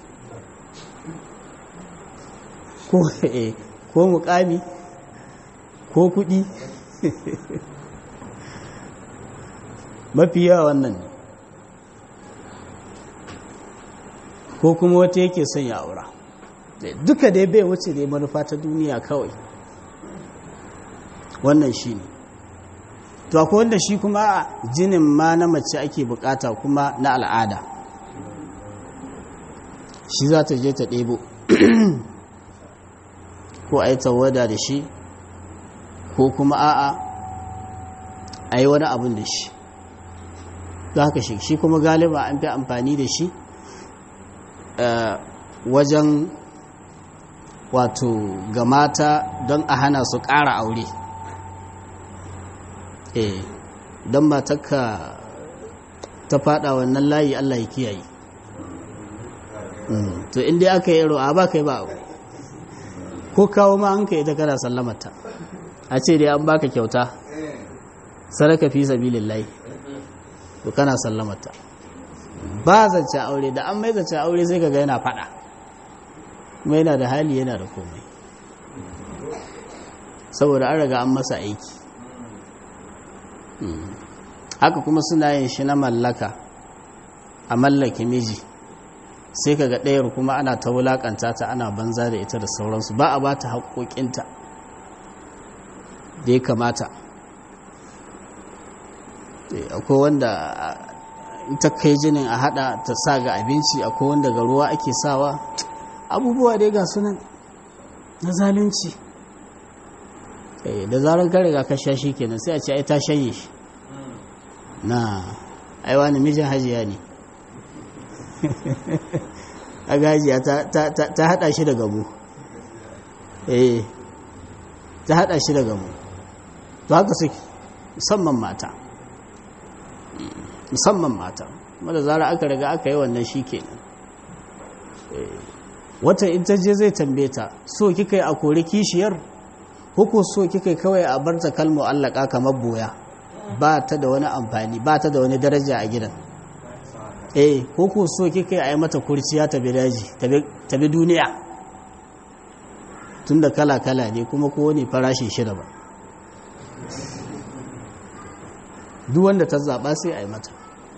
ko muƙami ko kuɗi. Mafi yawa wannan ne, ko kuma wata yake son ya aura. Duka dai bai wuce dai manufa ta duniya kawai, wannan shi ne. To akwai wanda shi kuma jinin ma na mace ake bukata kuma na al'ada, shi za ta je ta ɗebo ko a yi tawada da shi, ko kuma a yi wani abin da shi. Za haka shi kuma galiba an fi amfani da shi wajen wato ga mata don a hana su ƙara aure. Don matakka ta fada wannan layi, Allah ya kiyaye. To inda aka yi ro'a ba kai ba, ko kawo ma an kai ta kana sallamata, a ce dai an baka kyauta sadaka fi sabilillahi, to kana sallamata. Ba zance aure, da an mai zance aure sai kaga yana fada, kuma yana da hali yana da komai, saboda an raga an masa aiki. Haka kuma suna yin shi na mallaka, a mallake miji, sai kaga ɗayar kuma ana ta wulakanta ta, ana banza da ita da sauransu, ba a ba ta haƙoƙinta da ya kamata. Akwai wanda ta kai jinin a hada ta sa ga abinci, akwai wanda ga ruwa ake sawa, abubuwa dai ga sunan na zalunci. Da zarar ka riga ka sha shi kenan sai a ce ai ta shanye shi, na aiwa ne mijin hajiya ne. A gajiya ta hada shi da gamo, ta hada shi da gamo. To haka suke, musamman mata. musamman mata kuma da zara aka riga aka yi wannan shi kenan. Wata in ta je zai tambaye ta so kika yi a kori kishiyar ko so kika yi kawai a bar ta kalmu allaka kamar boya ba ta da wani amfani ba ta da wani daraja a gidan. Ko so kika yi a yi mata kurciya ta bi daji ta bi duniya tun da kala-kala ne kuma kowane farashi shida ba duk wanda ta zaɓa sai a yi mata.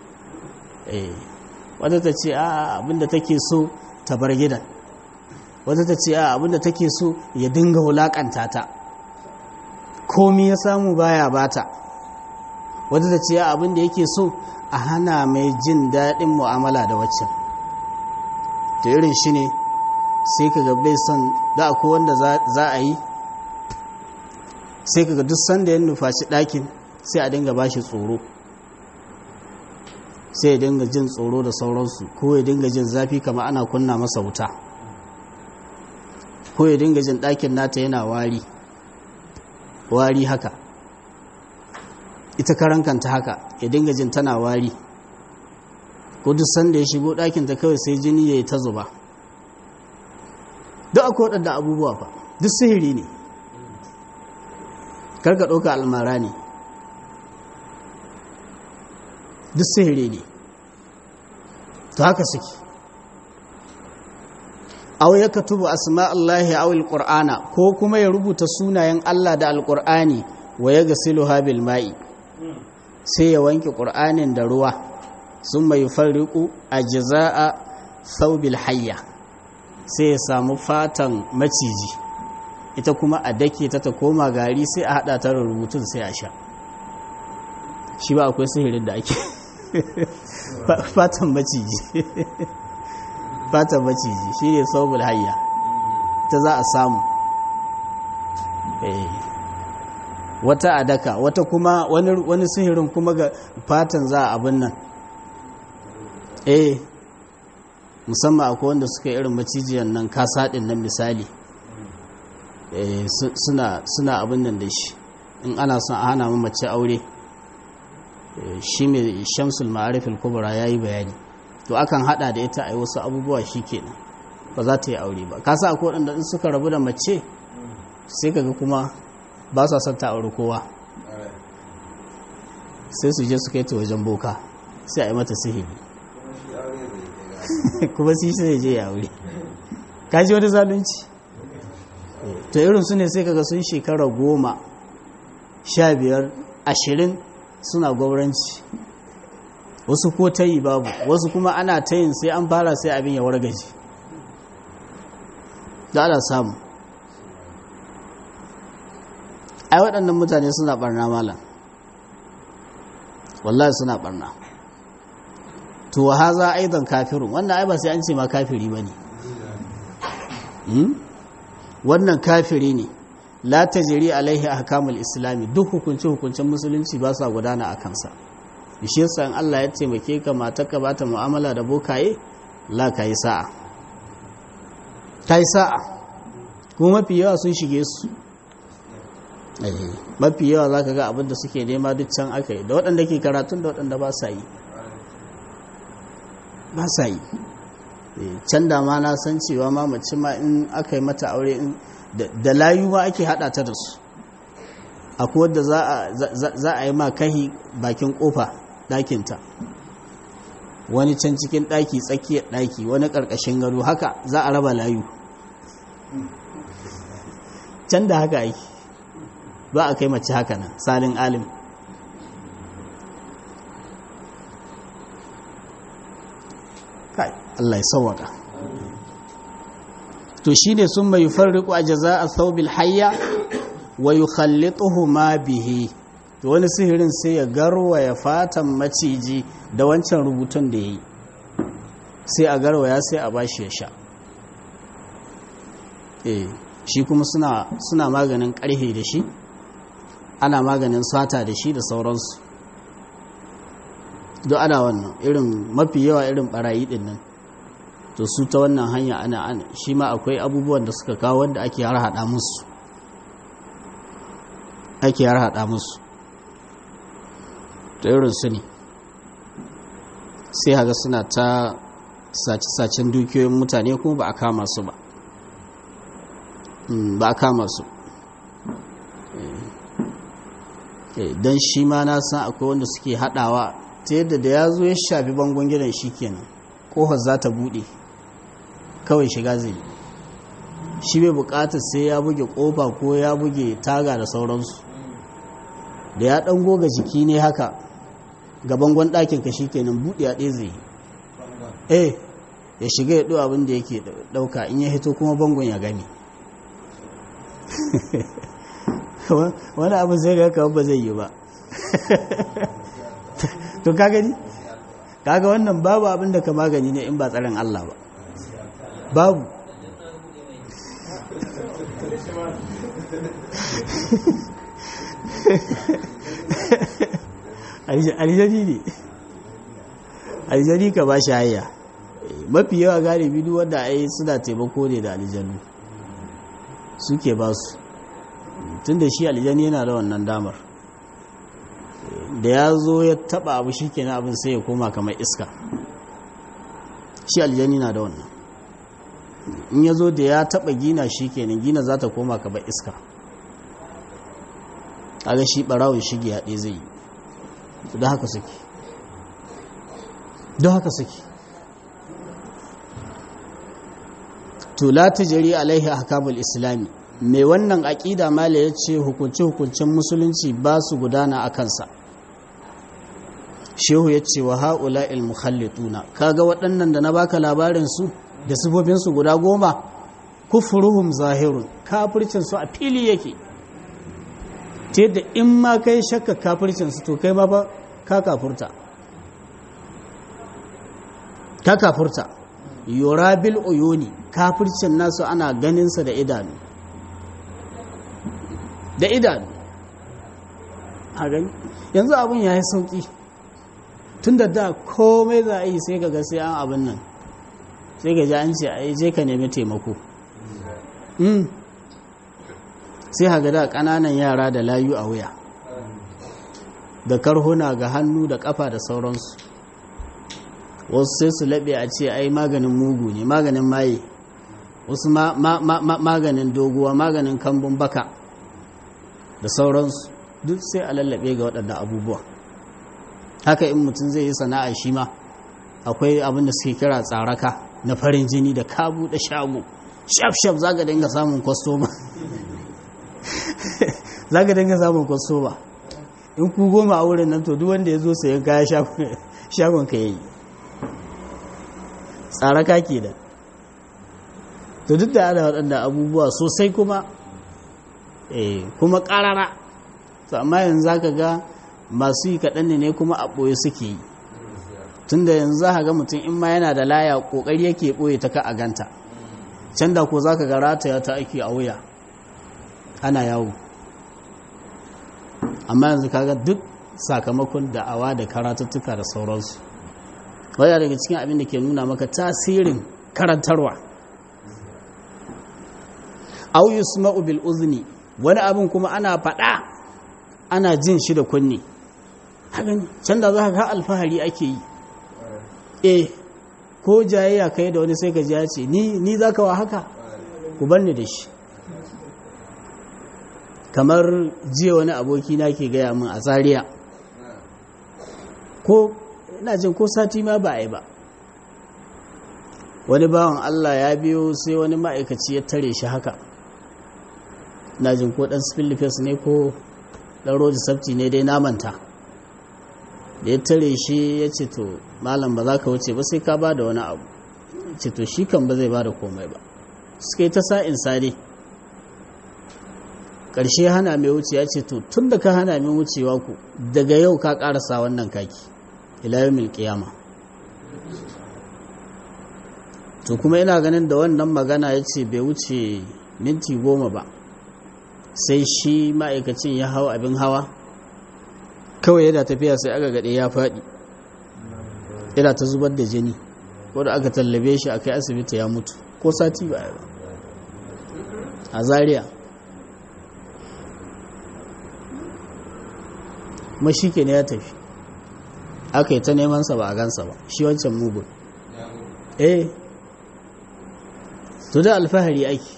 Wata ta ce a abinda take so ta bar gidan, wata ta ce a abinda take so ya dinga wulakanta ta komi ya samu baya bata, wata ta ce a abinda yake so a hana mai jin daɗin mu'amala da waccan. to irin shi ne sai kaga bai son da akwai wanda za a yi sai kaga duk sanda ya nufaci ɗakin sai a dinga bashi tsoro, sai ya dinga jin tsoro da sauransu, ko ya dinga jin zafi kama ana kunna masa wuta, ko ya dinga jin ɗakin nata yana wari haka, ita karankanta haka ya dinga jin tana wari, ko duk sanda ya shigo ɗakinta kawai sai jini ya yi ta zuba. duk akwai waɗanda abubuwa fa duk sihiri ne, karka ɗauka almara ne, duk sihiri ne. to haka suke. aw ya katubu asma'allahi aw alqur'ana, ko kuma ya rubuta sunayen Allah da alqur'ani wa ya gasiluha bil ma'i, sai ya wanke qur'anin da ruwa, summa yufarriqu ajza'a thawbil hayya, sai ya samu fatan maciji ita kuma a dake ta koma gari, sai a hada ta da rubutun sai a sha. shi ba akwai sihirin da ake fatan maciji fatan maciji shi ne saubul hayya ta za a samu. wata a daka, wata kuma wani sihirin kuma ga fatan za a abin nan. Musamman akwai wanda suka irin macijiyan nan kasaɗin nan misali, suna abin nan da shi in ana son a hana mace aure. Shi mai shamsul ma'arifin kubra ya yi bayani, to akan hada da ita a yi wasu abubuwa shi kenan ba za ta yi aure ba. kasa akwai waɗanda in suka rabu da mace sai kaga kuma ba sa son ta aure kowa, sai su je su kai ta wajen boka sai a yi mata sihiri kuma shi sai je ya aure. kaji wani zalunci. to irin su ne sai kaga sun shekara 10, 15, 20 suna gwauranci, wasu ko tayi babu, wasu kuma ana tayin sai an fara sai abin ya wargaje. da ana samu. ai waɗannan mutane suna barna malam, wallahi suna barna. to haza aidan kafirun, wannan ai ba sai an ce ma kafiri bane. wannan kafiri ne. la tajri alaihi ahkamul islami, duk hukuncin musulunci ba sa gudana a kansa. shi yasa in Allah ya taimake ka matarka ba ta mu'amala da bokaye, la kai sa'a, kai sa'a. kuma mafi yawa sun shige su. mafi yawa zaka ga abin da suke nema duk can aka yi, da waɗanda ke karatun da waɗanda ba sa yi. can da ma na san cewa ma mace ma in aka yi mata aure da layu ma ake hada ta da su. akwai wadda za a yi ma kahi bakin kofa ɗakinta, wani can cikin ɗaki tsakiyar ɗaki, wani ƙarƙashin gado, haka za a raba layu. can da haka aiki ba a kai mace haka nan salin alim. Allah ya sauwaka. to shine sun mai farriqu ajza athawbil hayya wa yukhallituhu ma bihi, to wani sihirin sai ya garwaya fatan maciji da wancan rubutun da yayi, sai a garwaya sai a bashi ya sha. shi kuma suna maganin karhe da shi, ana maganin sata da shi da sauransu. duk ana wannan irin mafi yawa irin barayi din nan, to su ta wannan hanya ana shi ma akwai abubuwan da suka kawo wanda ake harhaɗa musu, ta irin su ne. sai haga suna ta sace-sacen dukiyoyin mutane kuma ba a kama su ba don shi ma na san akwai wanda suke hadawa ta yadda da ya zo ya shafi bangon gidan shi kenan kofar za ta bude kawai shiga zai shi bai bukatar sai ya buge kofa ko ya buge taga da sauransu da ya dan goga jiki ne haka ga bangon ɗakin ka shi kenan buɗe a ɗaya zai ya shiga ya ɗo abin da yake ɗauka in ya hito kuma bangon ya gani wani abu sai ga kawai ba zai yi ba to ka gani kaga wannan babu abin da ka magani ne in ba tsarin Allah ba babu aljani ka ba shi hayya mafi yawa galibi duk wanda ai suna taimako ne da aljanu suke ba su tun da shi aljani yana da wannan damar da ya zo ya taba abu shi kenan abin sai ya koma kamar iska shi aljani na da wannan in ya zo da ya taba gina shi kenan gina za ta koma kamar iska aga shi barawun shige haɗe zai yi don haka suke to la tajri alaihi ahkamul islami mai wannan aqida mala yace hukunce-hukuncen musulunci ba su gudana a kansa shehu yace wa haula'il mukhallituna kaga waɗannan da na baka labarin su da sifofin su guda 10 kufruhum zahirun kafircin su a fili yake ta yadda in ma kai shakka kafircin su to kai ma ba ka kafurta yurabil uyuni kafircin nasu ana ganinsa da idanu a gani yanzu abin ya yi sauki tun da komai za a yi sai ga sai an abin nan sai ga ji an ce a yi je ka nemi taimako sai haga da ƙananan yara da layu a wuya da karhuna ga hannu da ƙafa da sauransu wasu sai su laɓe a ce ai maganin mugu ne maganin maye wasu maganin doguwa maganin kambun baka da sauransu duk sai a lallaɓe ga waɗannan abubuwa haka in mutum zai yi sana'a shi ma akwai abin da suke kira tsaraka na farin jini da kabu da shago shaf za ka dinga samun kwastoma in ku 10 a wurin nan to duk wanda ya zo sayan kaya shagon ka yayi tsaraka ke da to duk da ana waɗanda abubuwa sosai kuma ƙarara to amma yanzu za ka ga masu yi kaɗan ne kuma a ɓoye suke yi tun da yanzu za ka ga mutum in ma yana da laya ƙoƙari yake ɓoye ta ka a ganta can da ko za ka ga rataya ta ake a wuya ana yawo amma yanzu kaga duk sakamakon da'awa da karatuttuka da sauransu wadda daga cikin abin da ke nuna maka tasirin karantarwa au yusma'u bil uzni wani abin kuma ana faɗa ana jin shi da kunne hakan can da za ka ga alfahari ake yi ko jayayya kai da wani sai ka ji ya ce ni za ka wa haka ku banni da shi kamar jiya wani aboki na ke gaya min a Zaria ko ina jin ko sati ma ba a yi ba wani bawan Allah ya biyo sai wani ma'aikaci ya tare shi haka ina jin ko dan Philippines ne ko dan road safety ne dai namanta da ya tare shi ya ce to malam ba za ka wuce ba sai ka ba da wani abu ce to shi kan ba zai ba da komai ba suka yi ta sa'in sade ƙarshe hana mai wuce ya ce to tun da ka hana min wucewa ku daga yau ka ƙarasa wannan kaki ilayen milkiyama to kuma ina ganin da wannan magana ya ce bai wuce minti 10 ba sai shi ma'aikacin ya hau abin hawa kawai yana tafiya sai aka gaɗe ya faɗi yana ta zubar da jini wadda aka tallabe shi a kai asibiti ya mutu ko sati ba a Zaria mashi ke ne ya tafi aka yi ta nemansa ba a gansa ba shi wancan mugun to da alfahari ake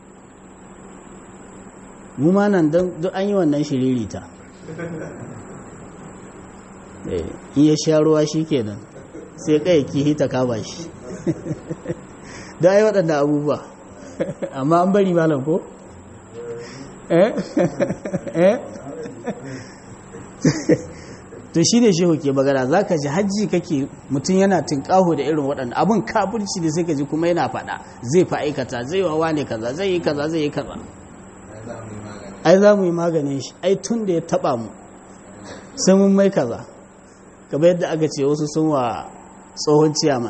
mu ma nan duk an yi wannan shiririta in ya sha ruwa shi kenan sai kai kihi ta kama shi da ai waɗanda abubuwa amma an bari malam ko to shi ne shehu ke magana za ka ji hajji kake mutum yana tinkaho da irin waɗanda abin kafirci da sai ka ji kuma yana faɗa zai fa aikata zai wawa ne kaza zai yi kaza zai yi kaza ai za mu yi maganin shi ai tun da ya taɓa mu sai mun mai kaza kamar yadda aka ce wasu sun wa tsohon ciyaman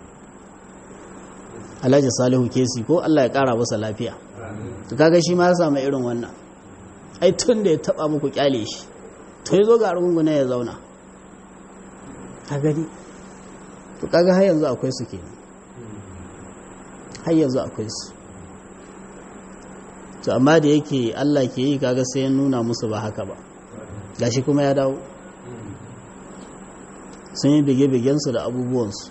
Alhaji Salihu Kesi ko Allah ya ƙara masa lafiya to kaga shi ma ya samu irin wannan ai tun da ya taɓa muku kyale shi to ya zo ga runguna ya zauna ka gani to kaga har yanzu akwai su kenan har yanzu akwai su to amma da yake Allah ke yi kaga sai ya nuna musu ba haka ba gashi kuma ya dawo sun yi bige-bigensu da abubuwansu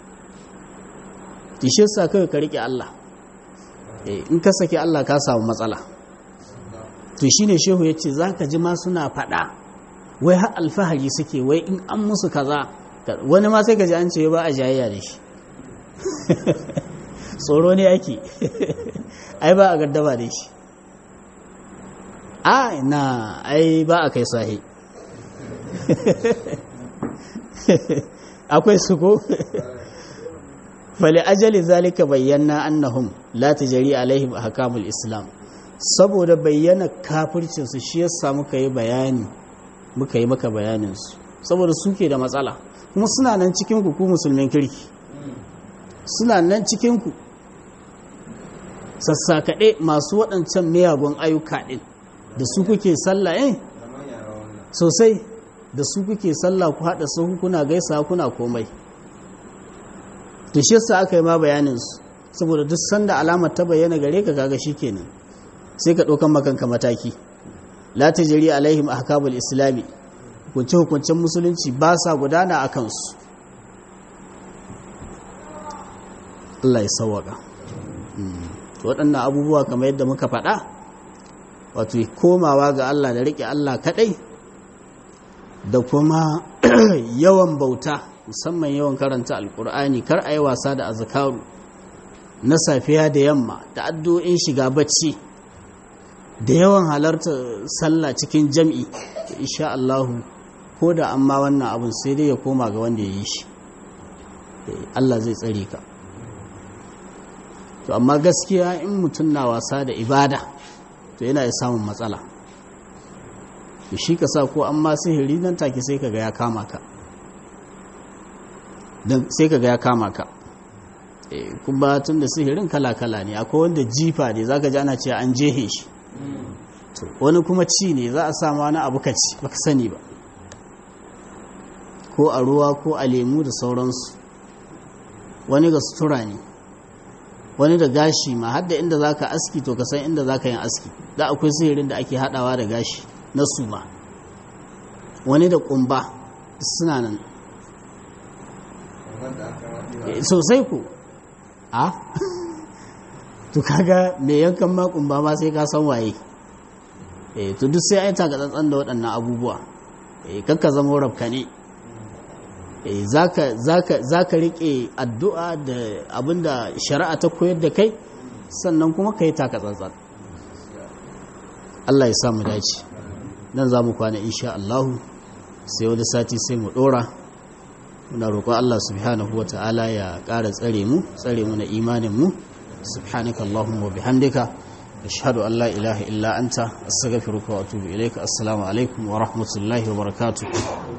tishe sa kawai ka riƙe Allah in ka sake Allah ka samu matsala to shine shehu ya ce za ka ji ma suna faɗa wai har alfahari suke wai in an musu kaza wani ma sai ka ji an ce ba a jayayya da shi tsoro ne ake ai ba a gaddama da shi na ai ba a kai sahi akwai su ko fali ajali zalika bayyana annahum la tajri alaihim ahkamul islam saboda bayyana kafircin su shi yasa muka yi maka bayanin su saboda suke da matsala kuma suna nan cikin ku musulmin kirki suna nan cikin ku sassakaɗe masu waɗancan miyagun ayyuka ɗin da su kuke sallah sosai da su kuke sallah ku haɗa sahu kuna gaisa kuna komai to shi yasa aka yi ma bayanin su saboda duk sanda alamar ta bayyana gare ka kaga shikenan sai ka ɗaukan makanka mataki la tajri alaihim ahkamul islami hukuncen musulunci ba sa gudana a kansu Allah ya sawwaka waɗannan abubuwa kamar yadda muka faɗa wato komawa ga Allah da riƙe Allah kaɗai da kuma yawan bauta musamman yawan karanta alkur'ani kar a yi wasa da azkaru na safiya da yamma da addu'o'in shiga bacci da yawan halarta sallah cikin jam'i insha Allah ko da amma wannan abun sai dai ya koma ga wanda ya yi shi Allah zai tsare ka to amma gaskiya in mutum na wasa da ibada to yana samun matsala to shi ka sa ko amma sihiri nan take sai kaga ya kama ka dan sai kaga ya kama ka kuma tun da sihirin kala-kala ne akwai wanda jifa ne zaka ji ana cewa an jehe shi to wani kuma ci ne za a samu wani abu ka ci baka sani ba ko a ruwa ko a lemu da sauransu wani ga sutura ne wani da gashi ma har da inda zaka aski to ka san inda zaka yin aski da akwai sihirin da ake hadawa da gashi na suma wani da kumba suna nan sosai ku to kaga mai yankan ma kumba ma sai ka san waye to duk sai ai taka tsantsan da waɗannan abubuwa kakka zama rabka ne zaka rike addu'a da abinda shari'a ta koyar da kai sannan kuma kai taka tsantsan Allah ya samu dace nan za mu kwana insha Allah sai wani sati sai mu dora muna roƙon Allah subhanahu wata'ala ya ƙara tsare mu na imanin mu subhanaka allahumma wa bihamdika ashhadu an la ilaha illa anta astaghfiruka wa atubu ilaika assalamu alaikum wa rahmatullahi wa barakatuh